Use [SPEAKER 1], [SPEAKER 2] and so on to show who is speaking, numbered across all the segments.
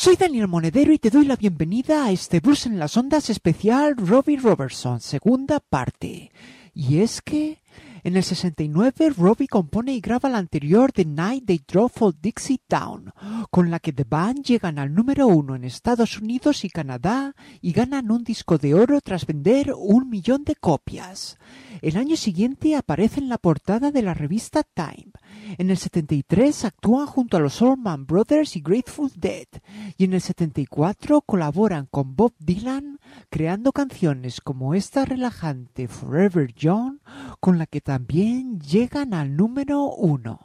[SPEAKER 1] Soy Daniel Monedero y te doy la bienvenida a este Blues en las Ondas especial Robbie Robertson, segunda parte. Y es que en el 69 Robbie compone y graba la anterior The Night They Drove Old Dixie Down, con la que The Band llegan al número 1 en Estados Unidos y Canadá y ganan un disco de oro tras vender 1 millón de copias. El año siguiente aparece en la portada de la revista Time. En el 73 actúan junto a los Allman Brothers y Grateful Dead, y en el 74 colaboran con Bob Dylan creando canciones como esta relajante Forever Young, con la que también llegan al número 1.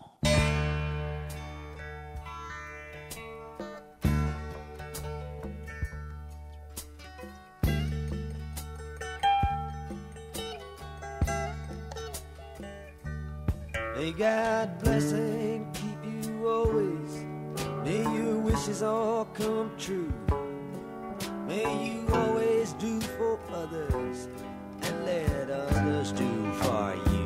[SPEAKER 2] May God bless and keep you always. May your wishes all come true. May you always do for others and let others do for you.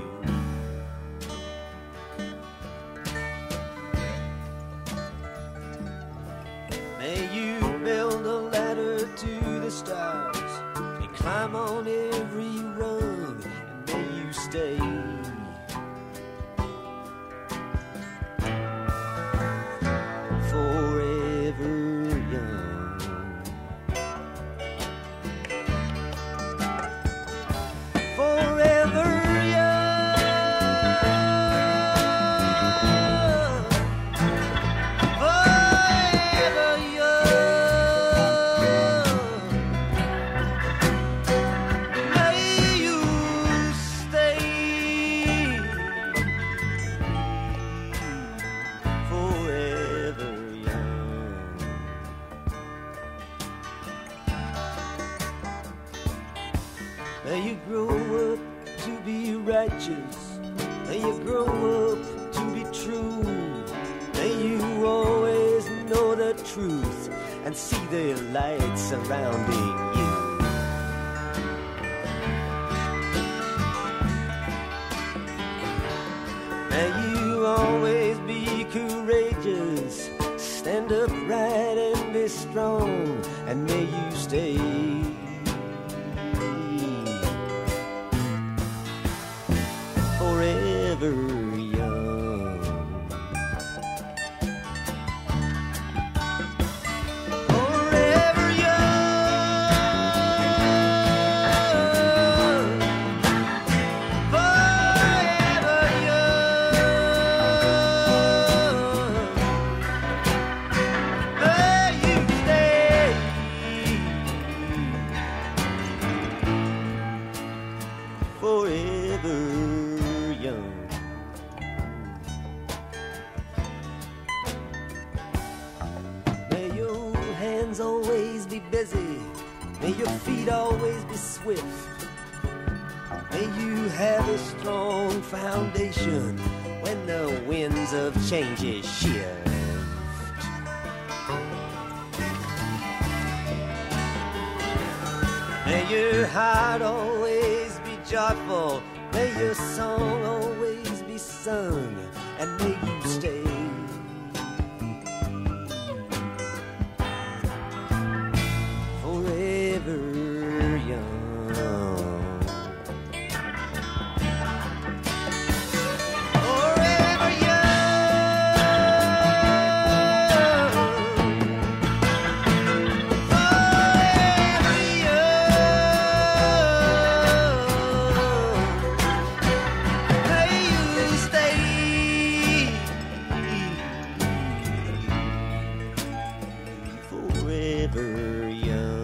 [SPEAKER 2] May you build a ladder to the stars and climb on every rung, and may you stay May you grow up to be true. May you always know the truth and see the light surrounding you. May you always be courageous, stand upright and be strong, and may you stay forever young. Forever young. Forever young. May you stay forever. May your hands always be busy. May your feet always be swift. May you have a strong foundation when the winds of change shift. May your heart always be joyful. May your song always be sung, and may you stay forever young. Forever young. Forever young. May you stay forever young.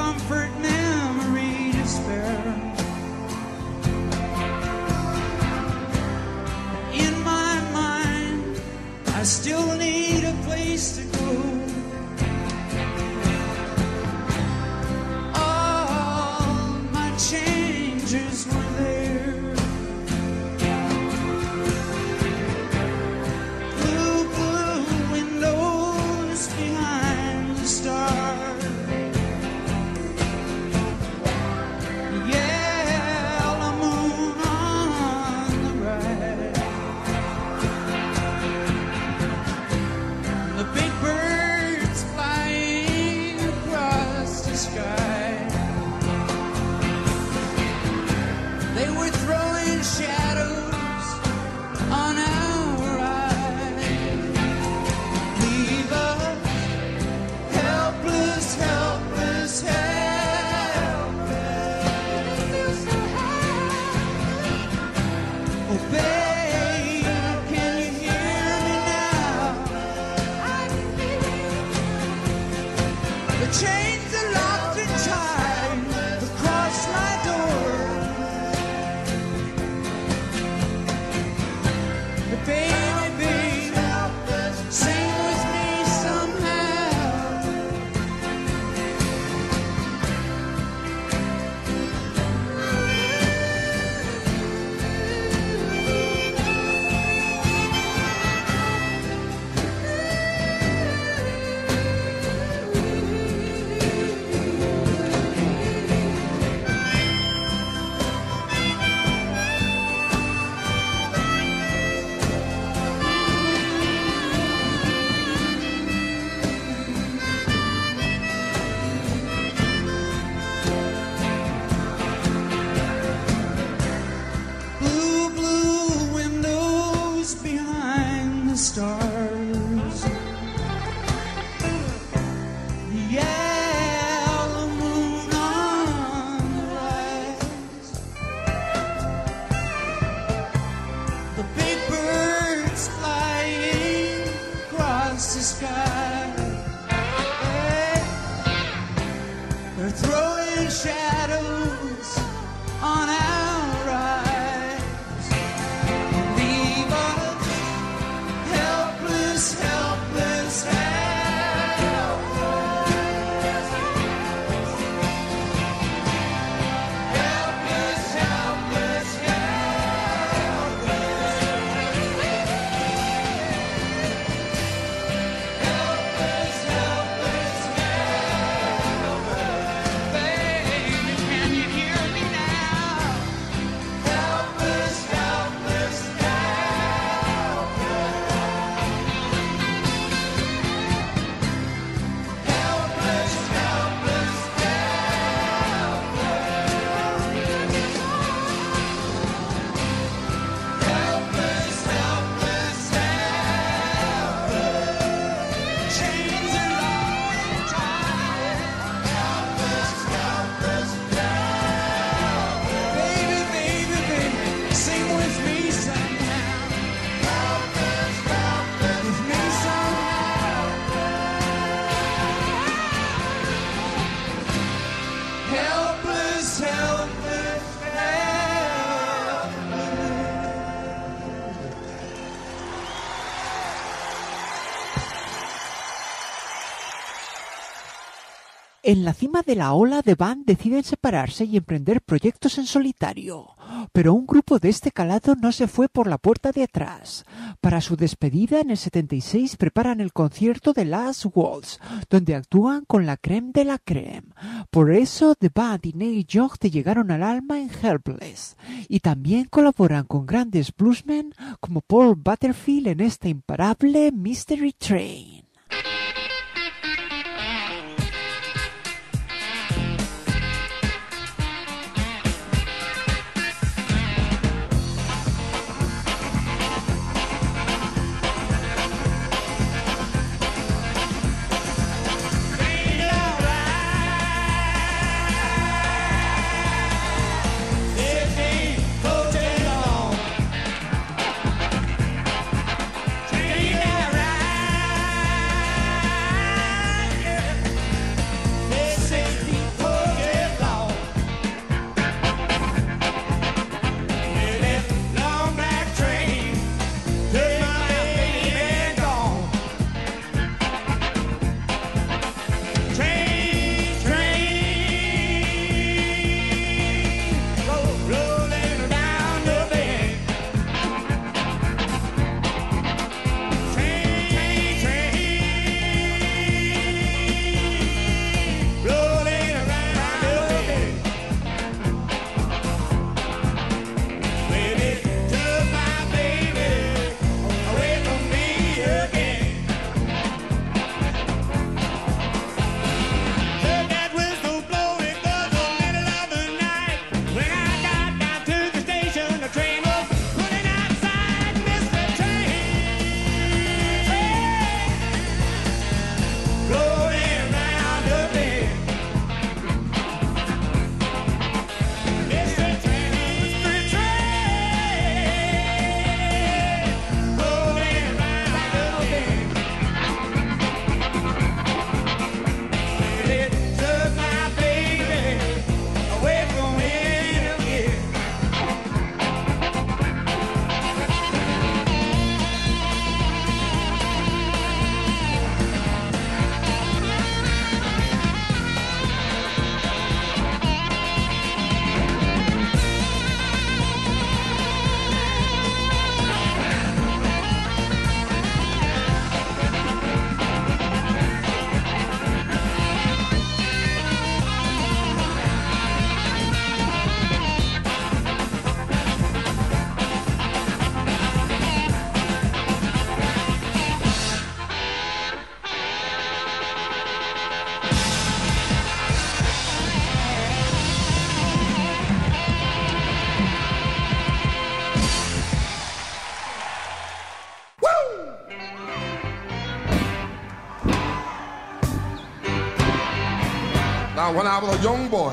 [SPEAKER 3] comfort, memory, despair. In my mind, I still need a place to go. All my changes were there. Blue, blue windows behind the stars. Yellow moon on the right. The big birds flying across the sky. They were throwing shadows on our eyes. Leave us helpless, helpless, helpless. Oh, babe, can you hear me now? The chains are locked and tied across my door. But baby, baby, sing with me somehow. Blue, blue windows behind the stars. Yellow moon on the rise. The big birds flying across the sky. Hey, they're throwing shadows on our eyes. Leave us helpless, helpless, helpless. Helpless, helpless, helpless. Helpless, helpless, baby, can you hear me now? Helpless, helpless, helpless. Helpless, helpless, helpless. Helpless, helpless, chains are locked and tied. Helpless, helpless, helpless. Baby, baby, baby, sing with me somehow. Helpless, helpless, with me somehow. Helpless, helpless,
[SPEAKER 1] En la cima de la ola, The Band deciden separarse y emprender proyectos en solitario. Pero un grupo de este calado no se fue por la puerta de atrás. Para su despedida, en el 76 preparan el concierto de Last Waltz, donde actúan con la crème de la crème. Por eso, The Band y Neil Young te llegaron al alma en Helpless. Y también colaboran con grandes bluesmen como Paul Butterfield en esta imparable Mystery Train.
[SPEAKER 3] Take it right.
[SPEAKER 4] Now, when I was a young boy,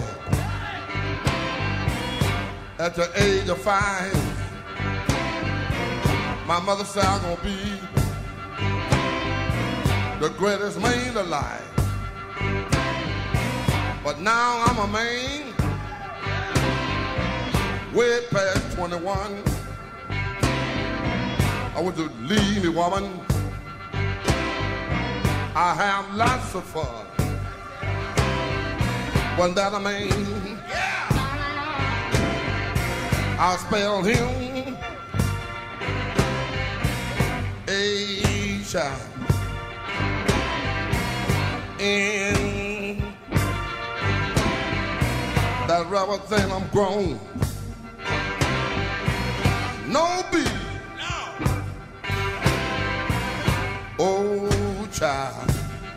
[SPEAKER 4] at the age of 5, my mother said I'm gonna be the greatest man alive. But now I'm a man, way past 21. I want to leave me, woman. I have lots of fun. Wasn't that a man? Yeah. I'll spell him H-I-N. That rubber thing, I'm grown. No B. Oh, child,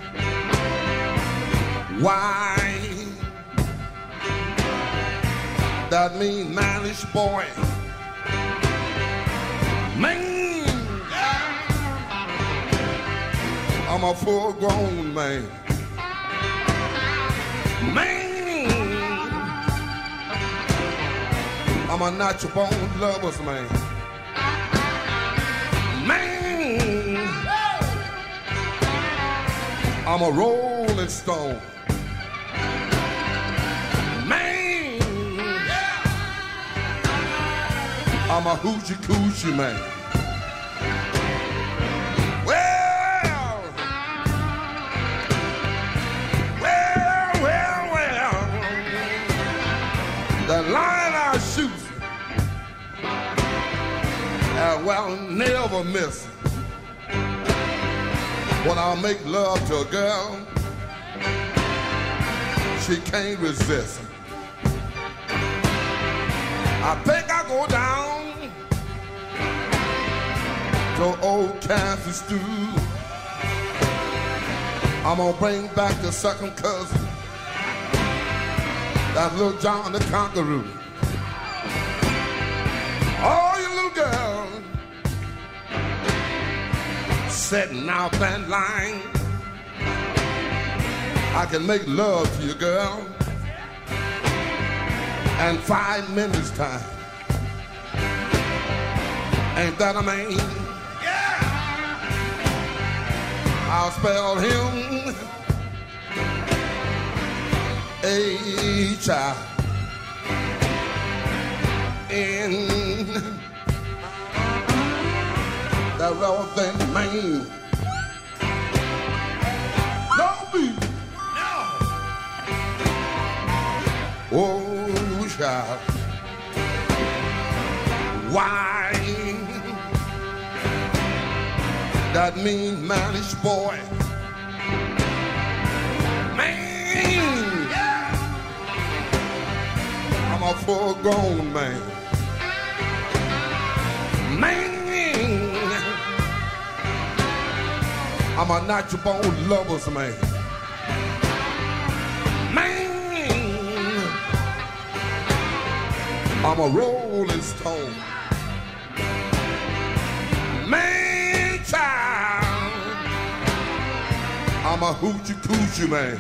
[SPEAKER 4] why? That mean mannish boy. Man, I'm a full-grown man. Man, I'm a natural-born lover's man. Man, I'm a rolling stone. Man, I'm a hoochie coochie man. Well, the line I shoot, well, never miss. When I make love to a girl, she can't resist. I think I go down to old Kansas stew. I'm gonna bring back the second cousin, that little John the Conqueror. Oh, you little girl setting out that line, I can make love to you, girl, in 5 minutes time. Ain't that a man? Yeah. I'll spell him H-I-N. That relevant man. Don't be. No. Oh, child. Why? That mean mannish boy. Man. I'm a full-grown man. Man. I'm a natural-born lover's man. Man, I'm a rolling stone. Man, child, I'm a hoochie coochie man.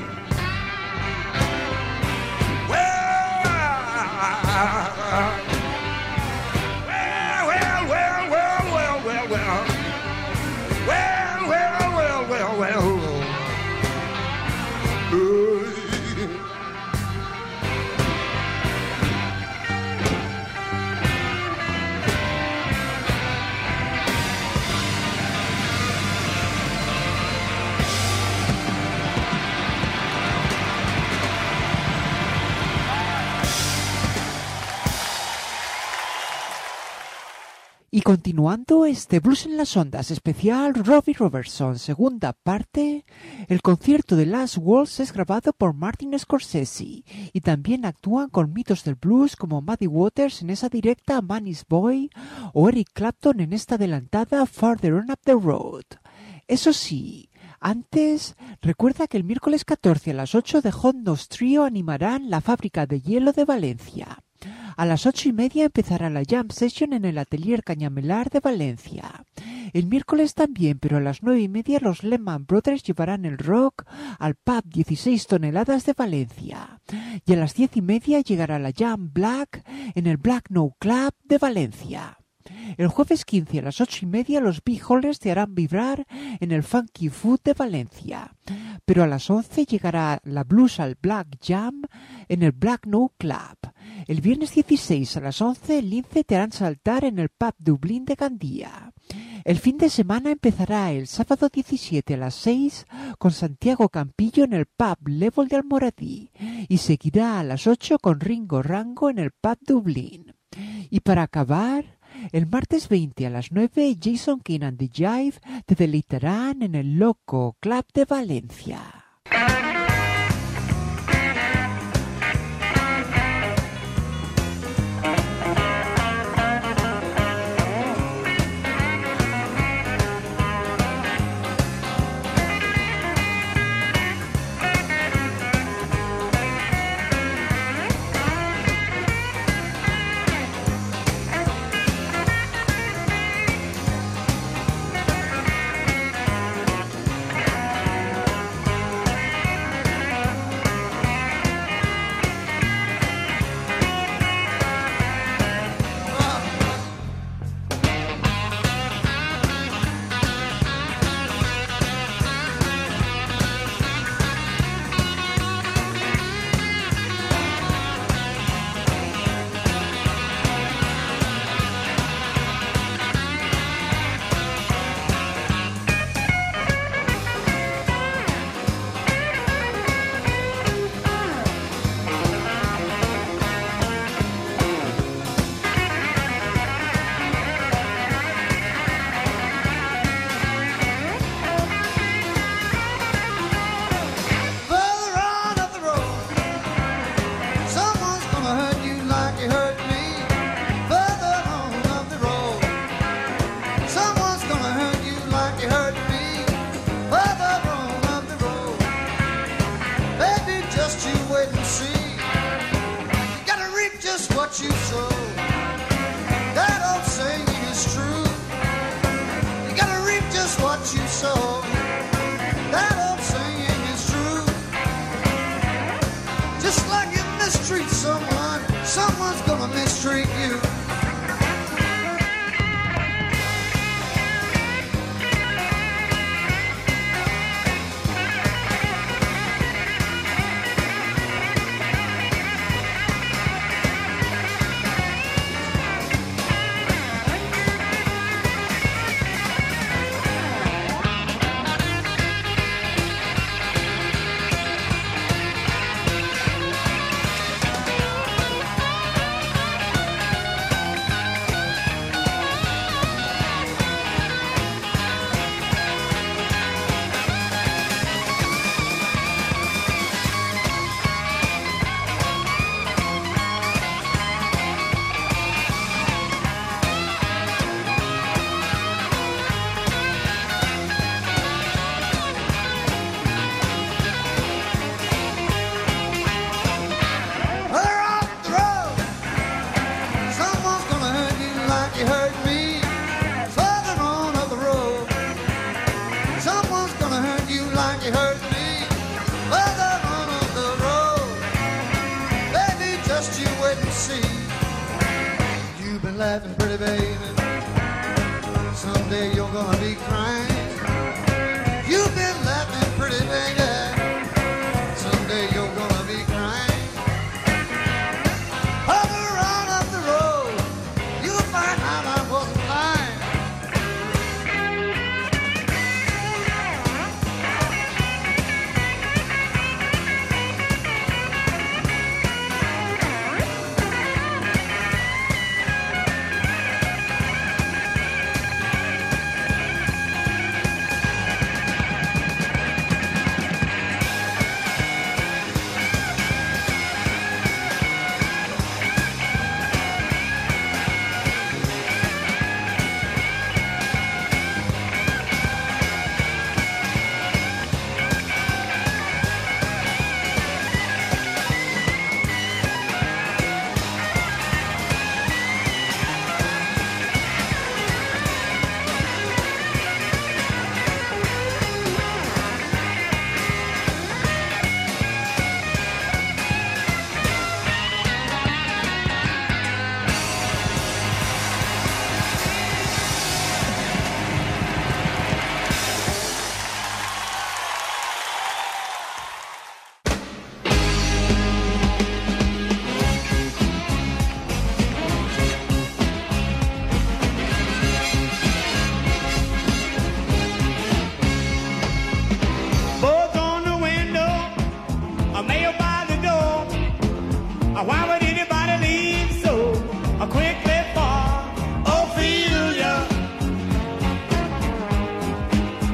[SPEAKER 1] Y continuando este Blues en las Ondas especial Robbie Robertson, segunda parte, el concierto de Last Waltz es grabado por Martin Scorsese y también actúan con mitos del blues como Muddy Waters en esa directa Manny's Boy o Eric Clapton en esta adelantada Farther On Up the Road. Eso sí, antes, recuerda que el miércoles 14 a las 8 The Hot Nose Trio animarán la Fábrica de Hielo de Valencia. A las 8:30 empezará la Jam Session en el Atelier Cañamelar de Valencia. El miércoles también, pero a las 9:30 los Lehman Brothers llevarán el rock al pub 16 toneladas de Valencia. Y a las 10:30 llegará la Jam Black en el Black No Club de Valencia. El jueves 15 a las 8:30 los Big Holders te harán vibrar en el Funky Food de Valencia. Pero a las 11 llegará la Blues al Black Jam en el Black No Club. El viernes 16 a las 11 el Lince te harán saltar en el Pub Dublín de Gandía. El fin de semana empezará el sábado 17 a las 6 con Santiago Campillo en el Pub Level de Almoradí y seguirá a las 8 con Ringo Rango en el Pub Dublín. Y para acabar, el martes 20 a las 9 Jason King and the Jive te deleitarán en el Loco Club de Valencia.
[SPEAKER 3] Laughing, pretty baby. Someday you're gonna be crying. You've been laughing, pretty baby. Someday you're gonna be crying. Hover on up the road, you'll find out I wasn't lying.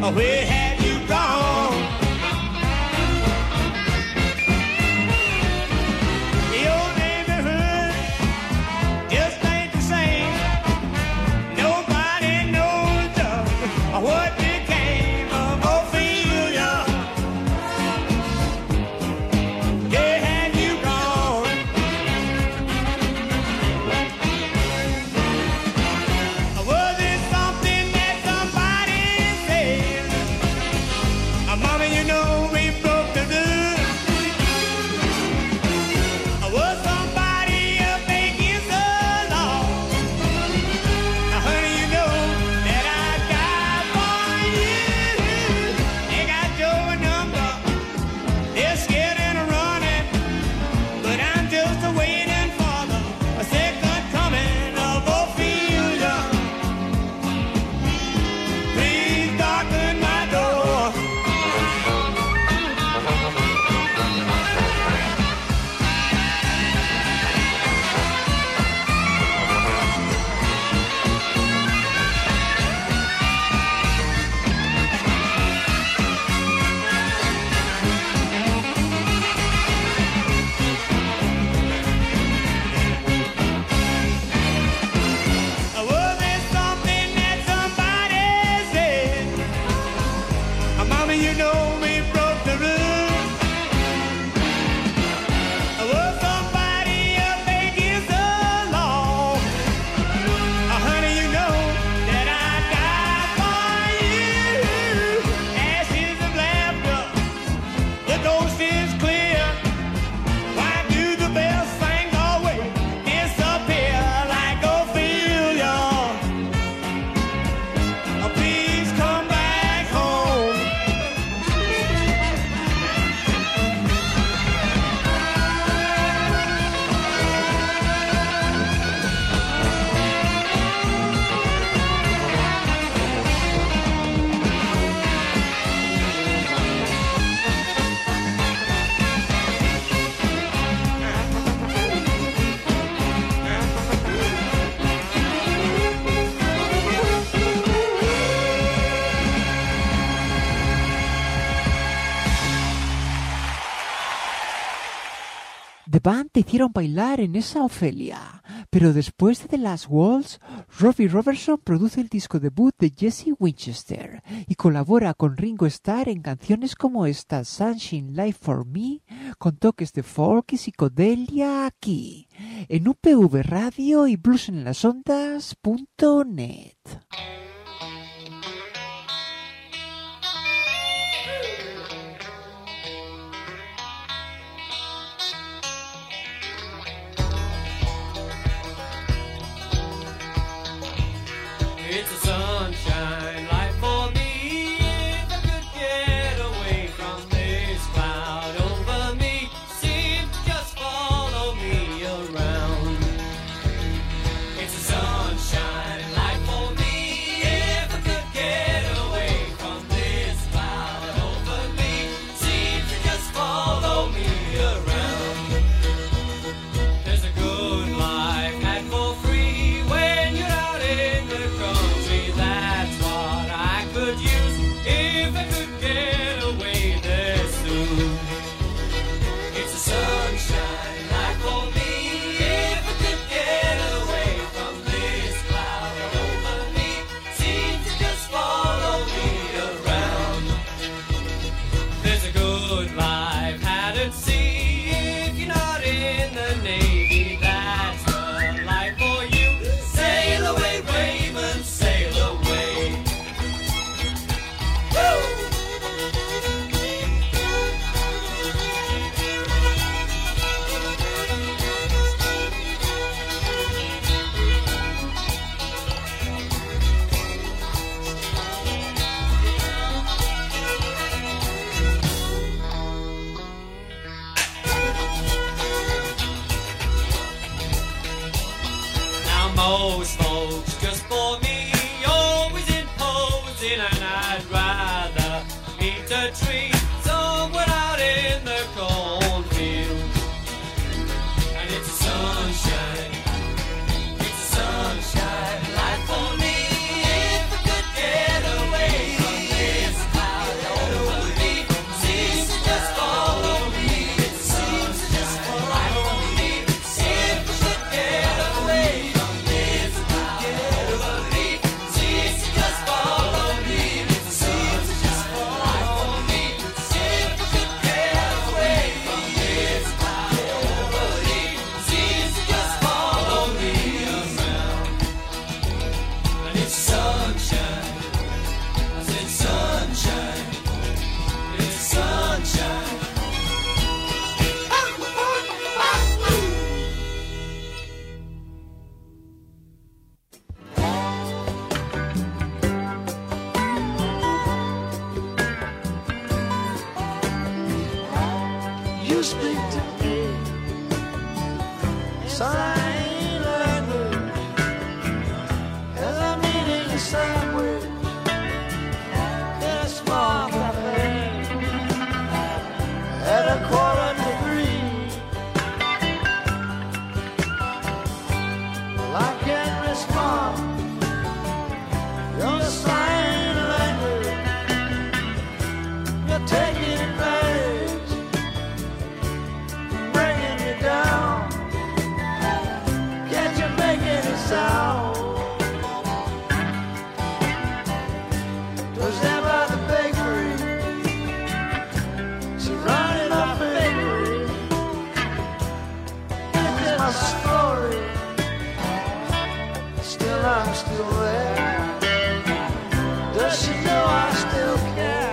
[SPEAKER 5] where have you gone? The old neighborhood just ain't the same. Nobody knows just what became of Ophelia. Where have you gone? Was it something that somebody said? Mama, you know we broke the good. Was somebody making so long? Honey, you know that I died for you. They got your number. They're scared and running, but I'm just waiting for the second coming of Ophelia. Please darken my door. Was it something that somebody said? Mama, you know we broke the rules. Was somebody making so long? Honey, you know that I died for you. Ashes of laughter, the ghost is clear. Why do the bells sing always disappear like Ophelia? Please come back home.
[SPEAKER 1] The Band te hicieron bailar en esa Ofelia, pero después de The Last Waltz, Robbie Robertson produce el disco debut de Jesse Winchester y colabora con Ringo Starr en canciones como esta Sunshine Life for Me, con toques de folk y psicodelia aquí, en UPV Radio y bluesenlasondas.net.
[SPEAKER 5] It's a sunshine life for me. If I could get away from this cloud over me, seems to just follow me around. It's a sunshine life for me. If I could get away from this cloud over me, seems to just follow me around. There's a good life had for free when you're out in the country. That's what I could use if I could get away there soon. It's a sunshine life for me. If I could get away from this cloud over me, seems to just follow me around. There's a good life had at sea if you're not in the Navy. That's the life for you. Sail away, Raven, sail away. Woo! Now most folks just for me, always imposing, and I'd rather meet a tree somewhere out in the cornfield. And it's a sunshine life for me. If I could get away from this
[SPEAKER 2] sign language as I'm eating a sandwich in a small cafe at 2:45. Well, I can't respond. Your sign language, you're taking advantage, bringing me down. Can't you make any sound? Was there by the bakery? Surrounded by bakery. This is my story. Still, I'm still there. Does she know I still care?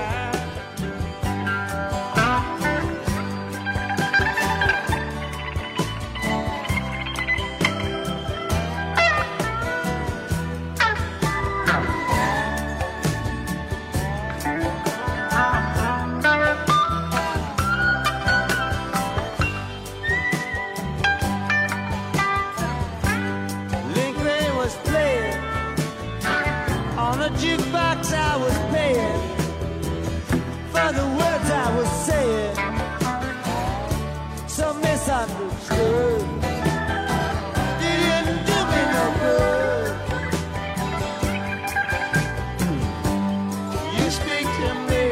[SPEAKER 2] Lingray was playing on a jukebox. I was paying for the words I was saying, so misunderstood. You didn't do me no good. You speak to me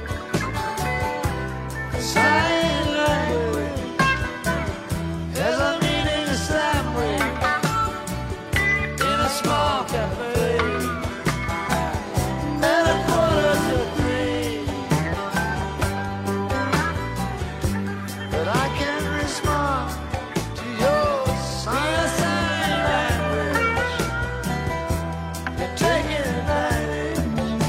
[SPEAKER 2] sign language as I'm eating a sandwich in a small cafe at 2:45. But I can't respond to your sign language. You're taking advantage,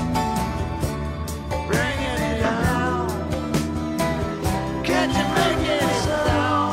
[SPEAKER 2] bringing it down. Can't you make it sound?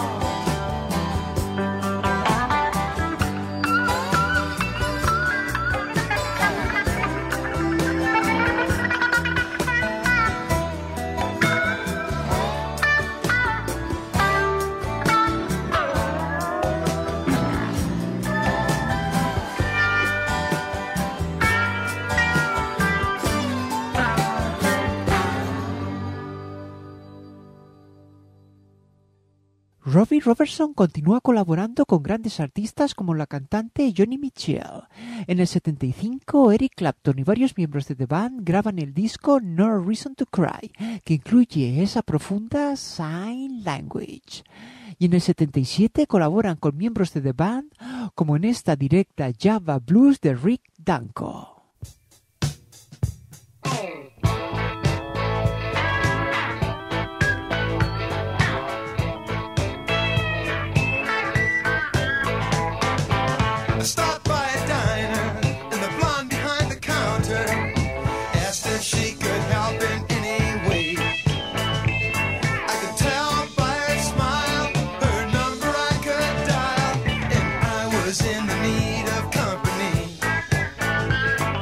[SPEAKER 1] Robbie Robertson continúa colaborando con grandes artistas como la cantante Joni Mitchell. En el 75, Eric Clapton y varios miembros de The Band graban el disco No Reason to Cry, que incluye esa profunda sign language. Y en el 77 colaboran con miembros de The Band, como en esta directa Java Blues de Rick Danko.
[SPEAKER 3] I stopped by a diner, and the blonde behind the counter asked if she could help in any way. I could tell by her smile, her number I could dial, and I was in the need of company.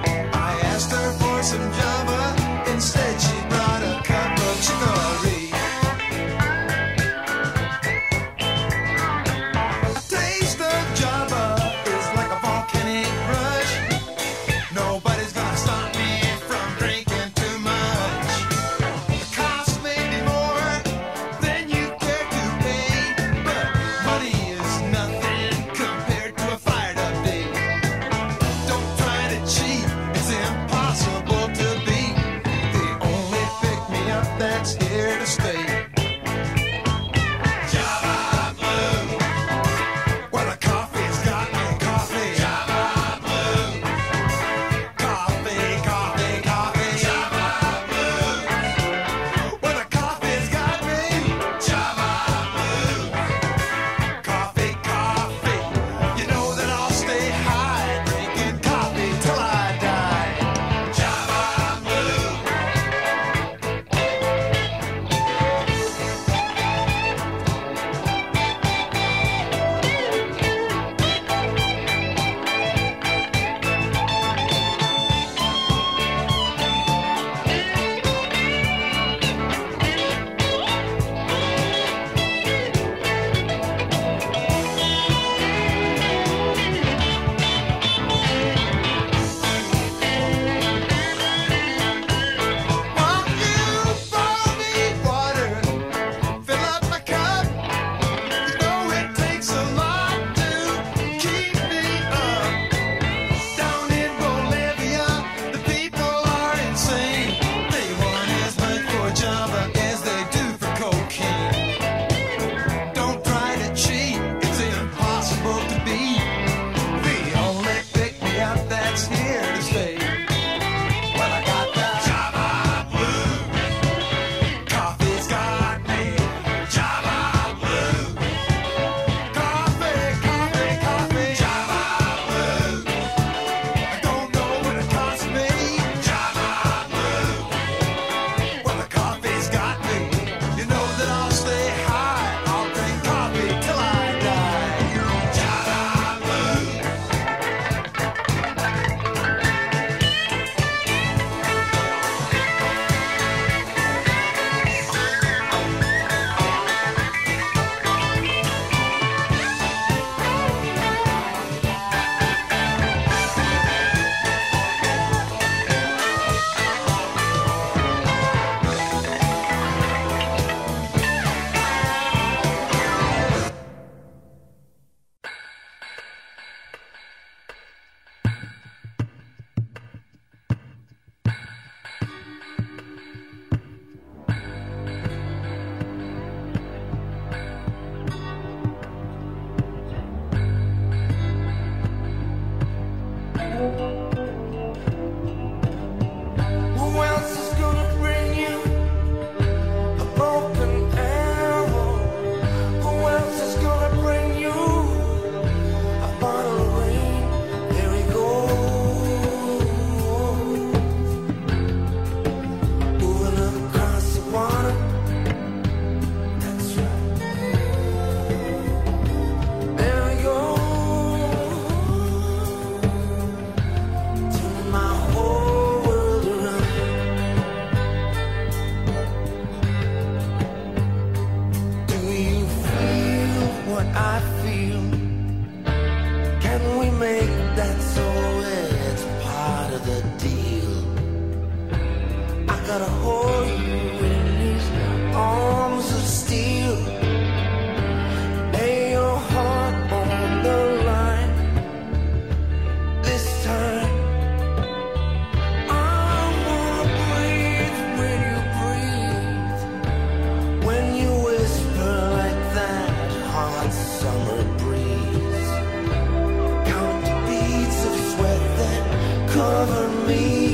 [SPEAKER 2] hot summer breeze. Count the beads of sweat that cover me.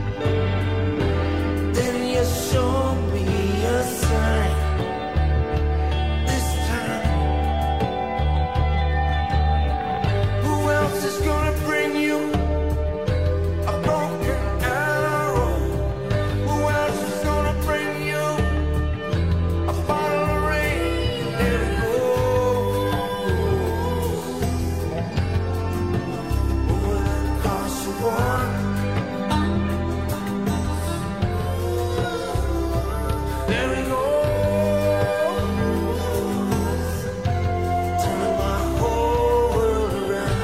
[SPEAKER 2] Then you show me a sign. This time, who else is gonna bring you a broken arrow? Who else is gonna bring you a bottle of rain? There it goes. Over that cross of water. There it goes. Turning my whole world around.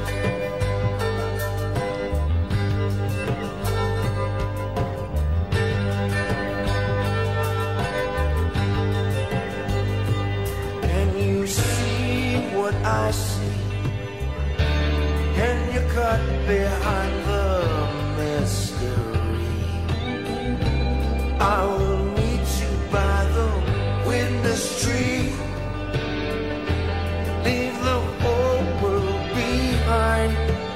[SPEAKER 2] Can you see what I see? Can you cut behind the mystery? I will meet you by the witness tree. Leave the whole world behind.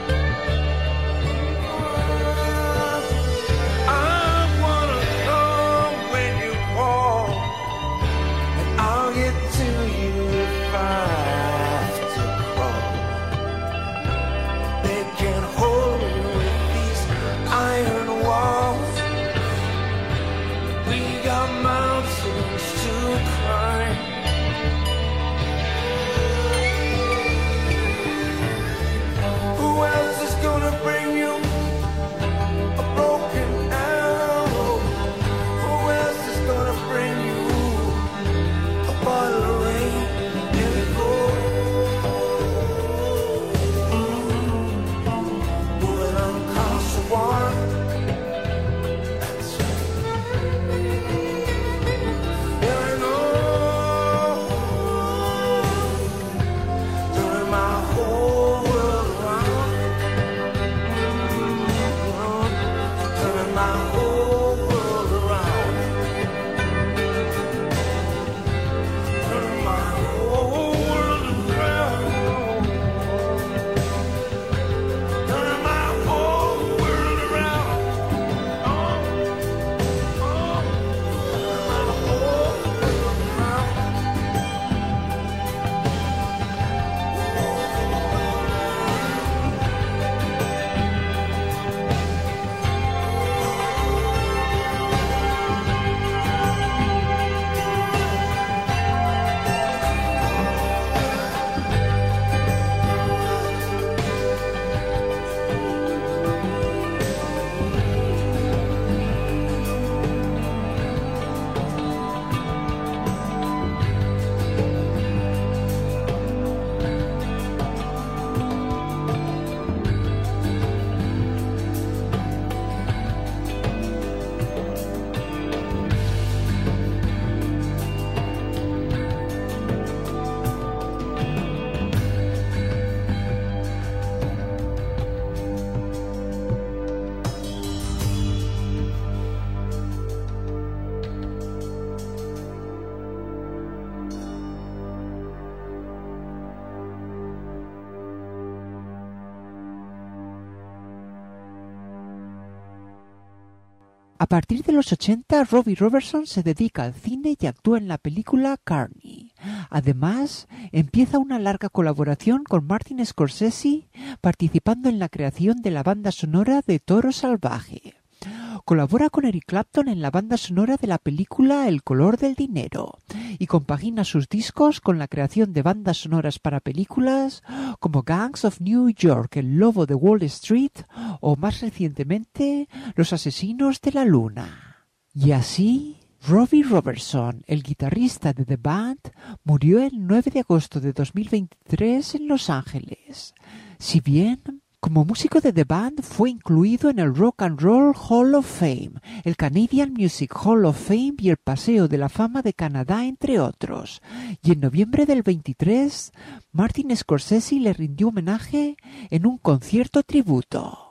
[SPEAKER 2] I wanna come when you call, and I'll get to you if I have to crawl. They can't hold me with these iron walls. We got mountains to climb. Who else is gonna bring you a broken arrow? Who else is gonna bring you a bottle of rain? There it goes. Moving on across the water. That's right. There it goes. Turning my whole world around. Turning my whole world around. Turning my whole world around. Turning my whole world around.
[SPEAKER 1] A partir de los 80, Robbie Robertson se dedica al cine y actúa en la película Carney. Además, empieza una larga colaboración con Martin Scorsese, participando en la creación de la banda sonora de Toro Salvaje. Colabora con Eric Clapton en la banda sonora de la película El color del dinero y compagina sus discos con la creación de bandas sonoras para películas como Gangs of New York, El lobo de Wall Street o más recientemente Los asesinos de la luna. Y así, Robbie Robertson, el guitarrista de The Band, murió el 9 de agosto de 2023 en Los Ángeles. Si bien como músico de The Band fue incluido en el Rock and Roll Hall of Fame, el Canadian Music Hall of Fame y el Paseo de la Fama de Canadá, entre otros. Y en noviembre del 23, Martin Scorsese le rindió homenaje en un concierto tributo.